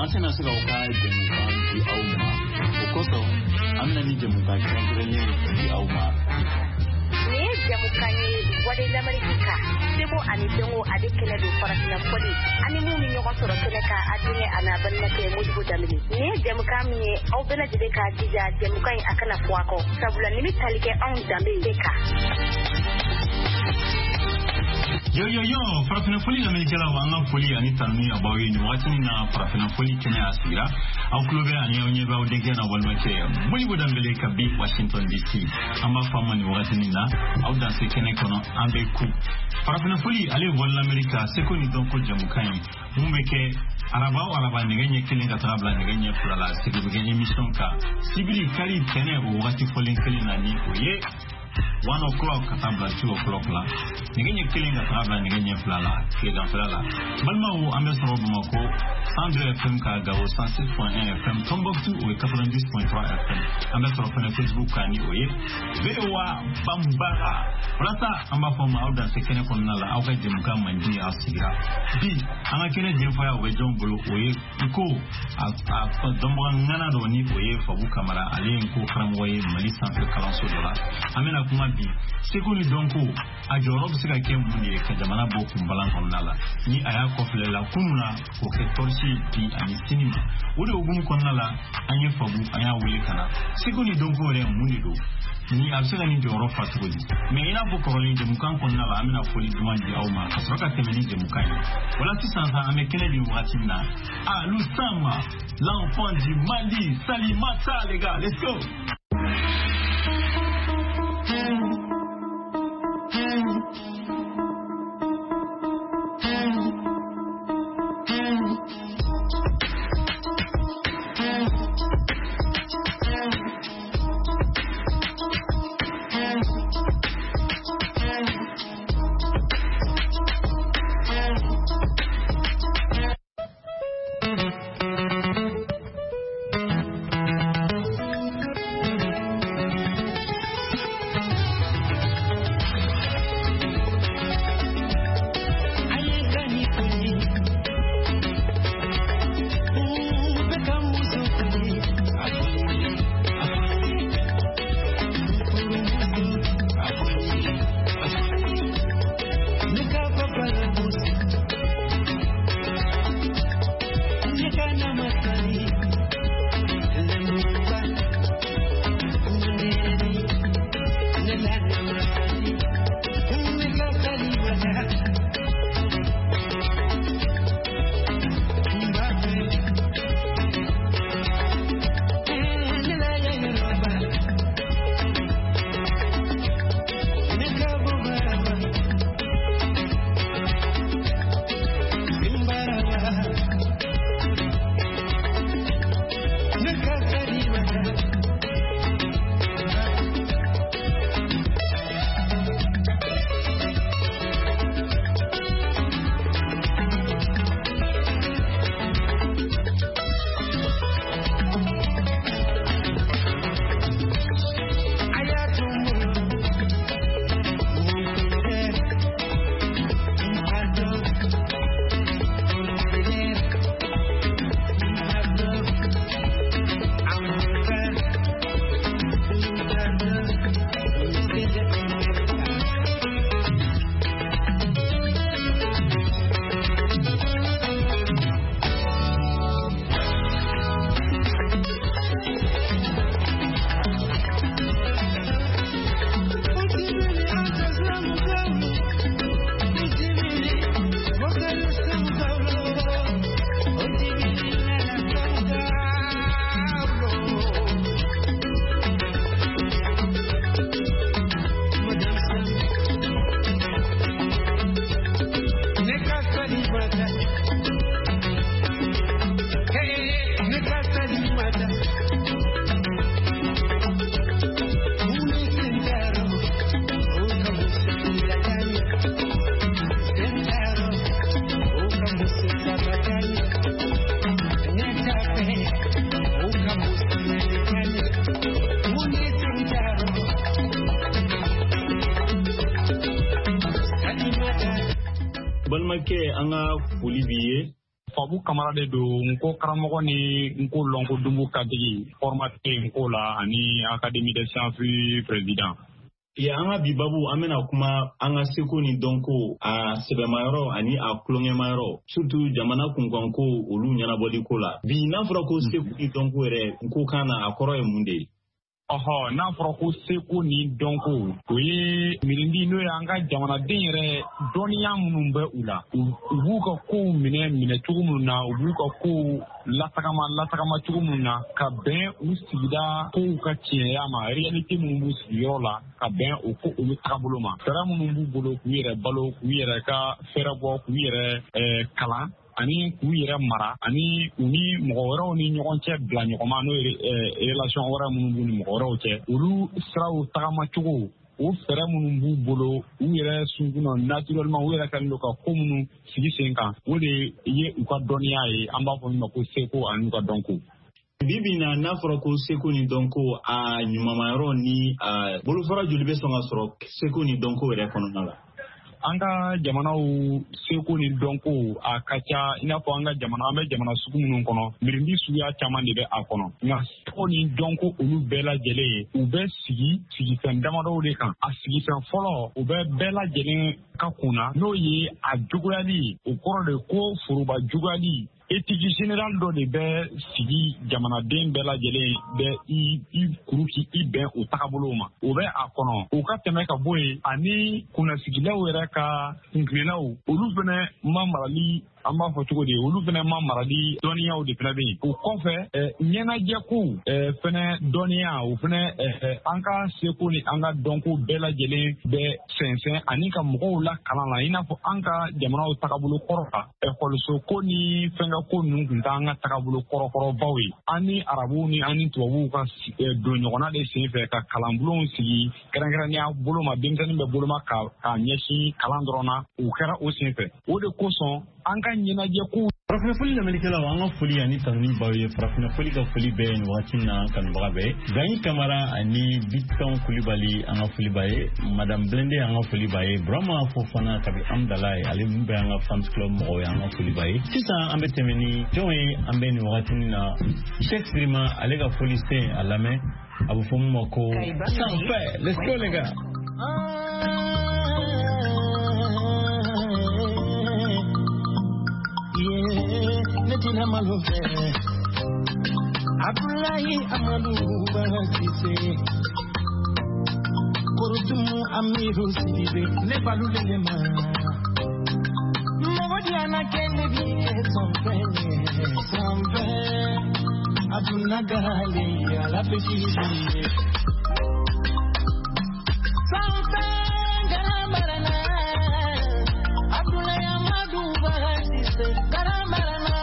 Ansena suka uka jamukan di auma ukoso amna ni jamukan kangrele di auma ne jamukan wade lamarika debo ani dongo adekele do farasina poli ani mu mi nyoko soro keleka adine ana banna ke mudu damini ne jamukan mi au bela deka dija jamukan akana kwako sabula nimi talike on dambe deka Yo, farafina foli na mejela wanga foli ani tanmi abawi ni wati na farafina foli Kenya asira au klobe ani onye ba odege na walmake muli bodambele kabi Washington DC amba fama ni wati na au danse kene kono ambe ku farafina foli ale wala America seko ni donko jamukai mumbeke araba ngenye kilinga tabla ngenye fulala sibibu genye mission ka sibili kali tene wati foli kelina ni oye 1 o'clock katabla 2 o'clock la ngenye kilinga tabla ngenye fulala kilinga fulala balma wo ambe sorobo mako 102 FM ka gawo 106.1 FM Tombouctou ou 90.3 FM ambe sorobo na Facebook kani oye VOA Bambara rasa amba foma auda sekene konnala auka jemuka mandi asira bi anga kene jemfaya we jongolo oye ko a dombo ngana do ni oye fabu kamara ali ko kramwoye mali sanfe kalanso dola amena kuma bi sekuni donko a jorob sika kembuye ka jamana boku mbalan konnala ni aya ko flela kununa ko ke torsi bi ani sinima wode ogun konnala anye fabu aya wuli kana sekuni donko re munido ni absega ni joro fatugodi me ina bo koroli de mukan konnala amina foli dumandi awma kasroka temeni de mukan wala tisanza amekene di watina lusama l'enfant du Mali Salimata les gars let's go. balmake anga folibiye Fabu Kamara de do nko karamɔgɔ ni nko lonko dumbu kadigi formateur nko la ani Académie des sciences président. Ya anga bibabu amena kuma anga seko ni donko a sebemayoro ani a klongemayoro surtout jamana kunkanko olu nyana bodi kola bi na fura ko seko ni donko ere nko kana akoro e munde. N'a fɔra ko seko ni dɔnko o ye mirindi n'o ye an ka jamanaden yɛrɛ dɔnniya minnu bɛ u la u b'u ka kow minɛ cogo minnu na u b'u ka kow latagama cogo minnu na ka bɛn u sigida kow ka tiɲɛya ma réalité minnu b'u sigiyɔrɔ la ka bɛn o ko olu tagabolo ma fɛɛrɛ minnu b'u bolo k'u yɛrɛ balo k'u yɛrɛ ka fɛɛrɛ bɔ k'u yɛrɛ kalan ani k'u yɛrɛ mara ani u ni mɔgɔ wɛrɛw ni ɲɔgɔn cɛ bila ɲɔgɔnma n'o ye relation wɛrɛ minnu b'u ni mɔgɔ wɛrɛw cɛ olu siraw tagama cogo o fɛɛrɛ minnu b'u bolo u yɛrɛ sunkuna naturellement u yɛrɛ kɛlen don ka ko minnu sigi sen kan o de ye u ka dɔnniya ye an b'a fɔ min ma ko seko ani u ka dɔnko. Bibi na n'a fɔra ko seko ni dɔnko a ɲumanmayɔrɔ ni bolofara joli bɛ sɔn ka sɔrɔ seko ni dɔnko yɛrɛ kɔnɔna la? An ka jamanaw seko ni dɔnko a ka ca i n'a fɔ an bɛ jamana sugu minnu kɔnɔ mirindi suguya caman de bɛ a kɔnɔ nka seko ni dɔnko olu bɛɛ lajɛlen u bɛ sigifɛn damadɔw de kan a sigifɛn fɔlɔ u bɛ bɛɛ lajɛlen ka kunna n'o ye a juguyali o kɔrɔ de ko foroba juguyali éthique générale dɔ de bɛ sigi jamanaden bɛɛ lajɛlen bɛ i kuruki i bɛn o tagabolow ma o bɛ a kɔnɔ o ka tɛmɛ ka bɔ yen ani kunnasigilaw yɛrɛ ka kuntilennaw olu fɛnɛ ma marali an b'a fɔ cogo di olu fɛnɛ ma marali dɔnniyaw de fɛnɛ bɛ yen o kɔfɛ ɲɛnajɛkow fɛnɛ dɔnniya o fɛnɛ an ka seko ni an ka dɔnko bɛɛ lajɛlen bɛ sɛnsɛn ani ka mɔgɔw la kalan la i n'a fɔ an ka jamanaw tagabolo kɔrɔ kan ekɔliso ko ni fɛnkɛ ko ninnu tun t'an ka tagabolo kɔrɔkɔrɔbaw ye an ni arabuw ni an ni tubabuw ka don ɲɔgɔnna de sen fɛ ka kalanbulonw sigi kɛrɛnkɛrɛnnenya bolo ma denmisɛnnin bɛ boloma ka ɲɛsin kalan dɔrɔn na o kɛra o sen fɛ o de kosɔn an ka ɲɛnajɛ ko farafina foli lamɛnnikɛlaw an ka foli ani tanuni baw ye farafina foli ka foli bɛɛ nin wagati na kanubaga bɛɛ Gagny Camara ani Biton Kulibali an ka foli b'a ye Madame Blende an ka foli b'a ye Burama Fofana kabi Amdala ye ale min bɛ an ka fans club mɔgɔw ye an ka foli b'a ye sisan an bɛ tɛmɛ ni jɔn ye an bɛ nin wagati na Cheikh Sirima ale ka foli sen a lamɛn a bɛ fɔ mun ma ko sanfɛ let's go les gars. Netina malove Abdullahi Amadou Baratise Korotumu Amiru Sidibe Nebalu Lelema Modiana Kennedy Sampe Abunagali La Petite Sampe Garamarana Abdullahi Amadou Baratise Garamarana